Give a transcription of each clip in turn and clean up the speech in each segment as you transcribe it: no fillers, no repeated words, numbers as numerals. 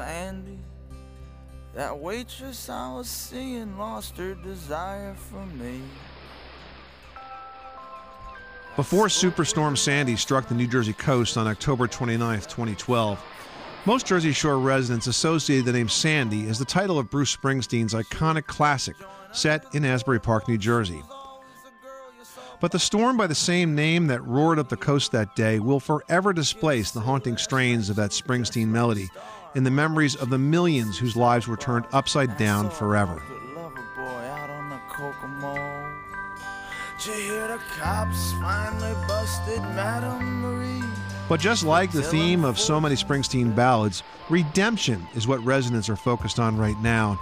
Sandy. That waitress I was seeing lost her desire for me. Before Superstorm Sandy struck the New Jersey coast on October 29, 2012, most Jersey Shore residents associated the name Sandy as the title of Bruce Springsteen's iconic classic set in Asbury Park, New Jersey. But the storm by the same name that roared up the coast that day will forever displace the haunting strains of that Springsteen melody in the memories of the millions whose lives were turned upside down forever. But just like the theme of so many Springsteen ballads, redemption is what residents are focused on right now.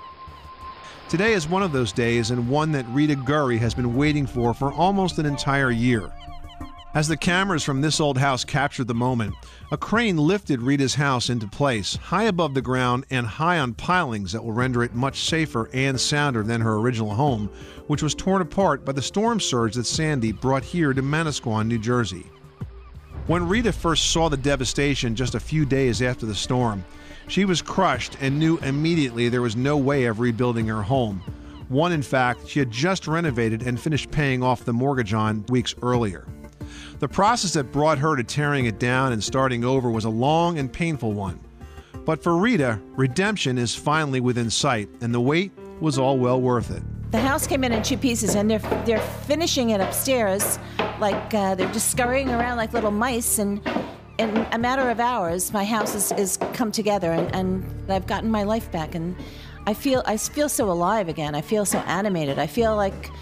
Today is one of those days, and one that Rita Gurry has been waiting for almost an entire year. As the cameras from this old house captured the moment, a crane lifted Rita's house into place, high above the ground and high on pilings that will render it much safer and sounder than her original home, which was torn apart by the storm surge that Sandy brought here to Manasquan, New Jersey. When Rita first saw the devastation just a few days after the storm, she was crushed and knew immediately there was no way of rebuilding her home. One, in fact, she had just renovated and finished paying off the mortgage on weeks earlier. The process that brought her to tearing it down and starting over was a long and painful one. But for Rita, redemption is finally within sight, and the wait was all well worth it. The house came in 2 pieces, and they're finishing it upstairs, like they're just scurrying around like little mice, and in a matter of hours, my house is come together, and I've gotten my life back, and I feel so alive again. I feel so animated. I feel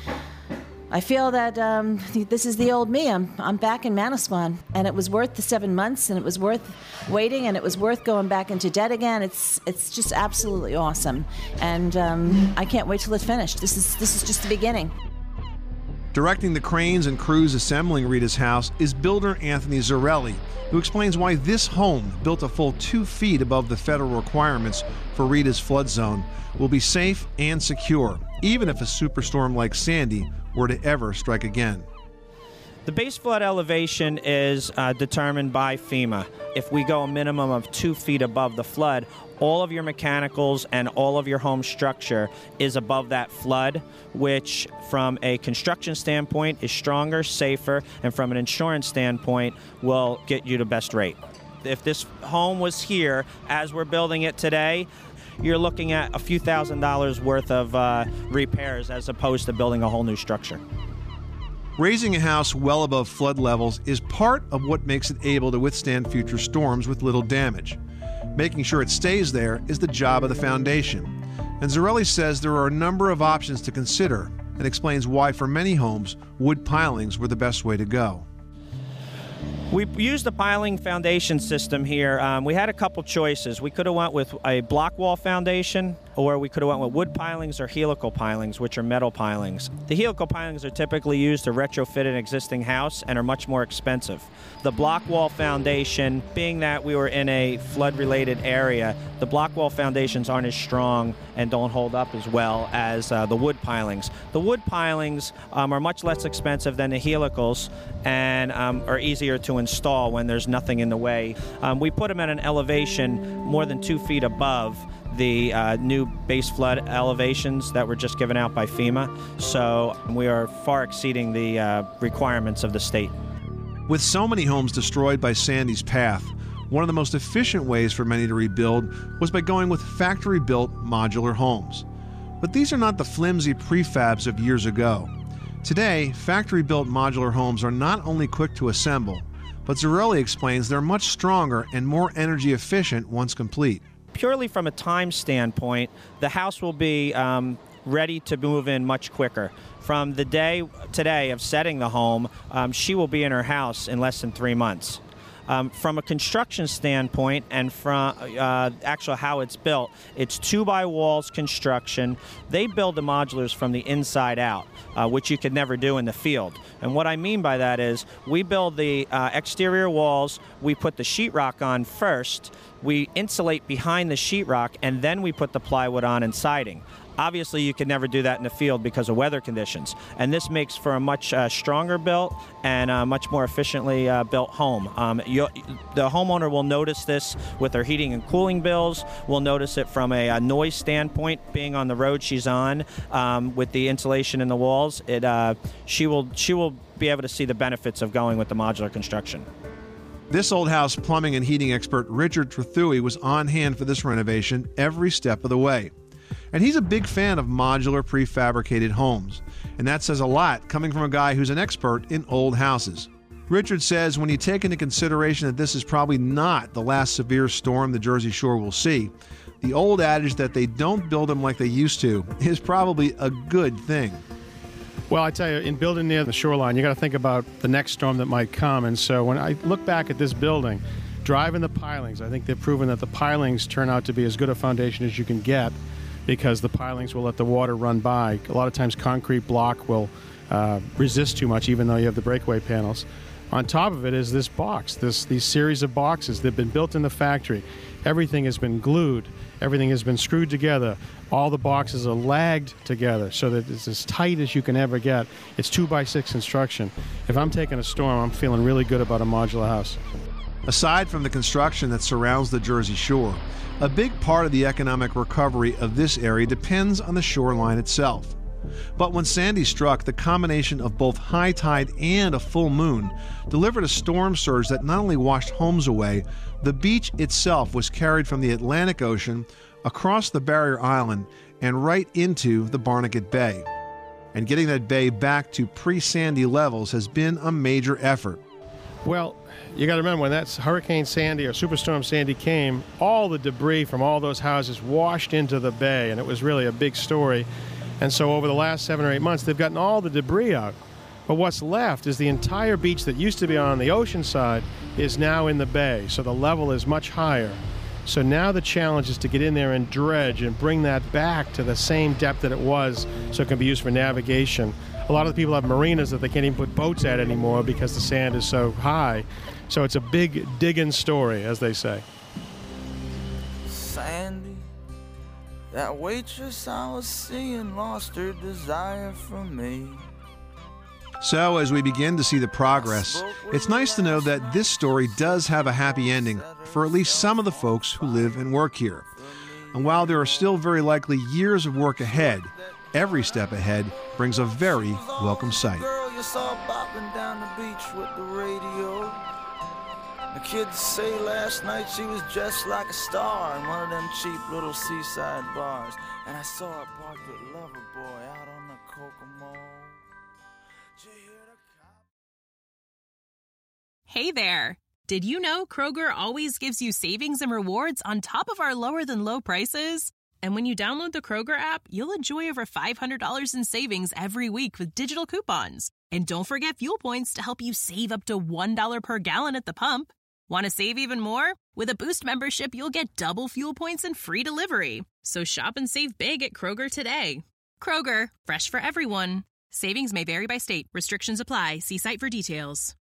that this is the old me. I'm back in Manasquan, and it was worth the 7 months, and it was worth waiting, and it was worth going back into debt again. It's just absolutely awesome, and I can't wait till it's finished. This is just the beginning. Directing the cranes and crews assembling Rita's house is builder Anthony Zarelli, who explains why this home, built a full 2 feet above the federal requirements for Rita's flood zone, will be safe and secure, even if a superstorm like Sandy were to ever strike again. The base flood elevation is determined by FEMA. If we go a minimum of 2 feet above the flood, all of your mechanicals and all of your home structure is above that flood, which from a construction standpoint is stronger, safer, and from an insurance standpoint will get you the best rate. If this home was here as we're building it today, you're looking at a few $1,000s worth of repairs as opposed to building a whole new structure. Raising a house well above flood levels is part of what makes it able to withstand future storms with little damage. Making sure it stays there is the job of the foundation. And Zarelli says there are a number of options to consider and explains why for many homes, wood pilings were the best way to go. We used the piling foundation system here. We had a couple choices. We could have went with a block wall foundation, or we could have went with wood pilings or helical pilings, which are metal pilings. The helical pilings are typically used to retrofit an existing house and are much more expensive. The block wall foundation, being that we were in a flood-related area, the block wall foundations aren't as strong and don't hold up as well as the wood pilings. The wood pilings are much less expensive than the helicals and are easier to install when there's nothing in the way. We put them at an elevation more than 2 feet above the new base flood elevations that were just given out by FEMA. So we are far exceeding the requirements of the state. With so many homes destroyed by Sandy's path, one of the most efficient ways for many to rebuild was by going with factory-built modular homes. But these are not the flimsy prefabs of years ago. Today, factory-built modular homes are not only quick to assemble, but Zarelli explains they're much stronger and more energy efficient once complete. Purely from a time standpoint, the house will be ready to move in much quicker. From the day today of setting the home, she will be in her house in less than 3 months. From a construction standpoint and from actual how it's built, it's 2-by-walls construction. They build the modulars from the inside out, which you could never do in the field. And what I mean by that is we build the exterior walls, we put the sheetrock on first, we insulate behind the sheetrock, and then we put the plywood on and siding. Obviously, you could never do that in the field because of weather conditions. And this makes for a much stronger built and much more efficiently built home. The homeowner will notice this with their heating and cooling bills. Will notice it from a noise standpoint, being on the road she's on with the insulation in the walls. She will be able to see the benefits of going with the modular construction. This old house plumbing and heating expert Richard Trethewey was on hand for this renovation every step of the way. And he's a big fan of modular prefabricated homes. And that says a lot coming from a guy who's an expert in old houses. Richard says when you take into consideration that this is probably not the last severe storm the Jersey Shore will see, the old adage that they don't build them like they used to is probably a good thing. Well, I tell you, in building near the shoreline, you got to think about the next storm that might come. And so when I look back at this building, driving the pilings, I think they've proven that the pilings turn out to be as good a foundation as you can get because the pilings will let the water run by. A lot of times concrete block will resist too much, even though you have the breakaway panels. On top of it is this box, these series of boxes that have been built in the factory. Everything has been glued. Everything has been screwed together. All the boxes are lagged together so that it's as tight as you can ever get. It's 2x6 construction. If I'm taking a storm, I'm feeling really good about a modular house. Aside from the construction that surrounds the Jersey Shore, a big part of the economic recovery of this area depends on the shoreline itself. But when Sandy struck, the combination of both high tide and a full moon delivered a storm surge that not only washed homes away, the beach itself was carried from the Atlantic Ocean across the barrier island and right into the Barnegat Bay. And getting that bay back to pre-Sandy levels has been a major effort. Well, you got to remember, when that Hurricane Sandy or Superstorm Sandy came, all the debris from all those houses washed into the bay, and it was really a big story. And so over the last 7 or 8 months, they've gotten all the debris out. But what's left is the entire beach that used to be on the ocean side is now in the bay, so the level is much higher. So now the challenge is to get in there and dredge and bring that back to the same depth that it was so it can be used for navigation. A lot of the people have marinas that they can't even put boats at anymore because the sand is so high. So it's a big digging story, as they say. Sandy, that waitress I was seeing lost her desire for me. So as we begin to see the progress, it's nice to know that this story does have a happy ending for at least some of the folks who live and work here. And while there are still very likely years of work ahead, every step ahead brings a very welcome sight. Girl you saw bopping down the beach with the radio. The kids say last night she was dressed like a star in one of them cheap little seaside bars. And I saw her parked with Loverboy out on the Kokomo. Hey there! Did you know Kroger always gives you savings and rewards on top of our lower-than-low prices? And when you download the Kroger app, you'll enjoy over $500 in savings every week with digital coupons. And don't forget fuel points to help you save up to $1 per gallon at the pump. Want to save even more? With a Boost membership, you'll get double fuel points and free delivery. So shop and save big at Kroger today. Kroger, fresh for everyone. Savings may vary by state. Restrictions apply. See site for details.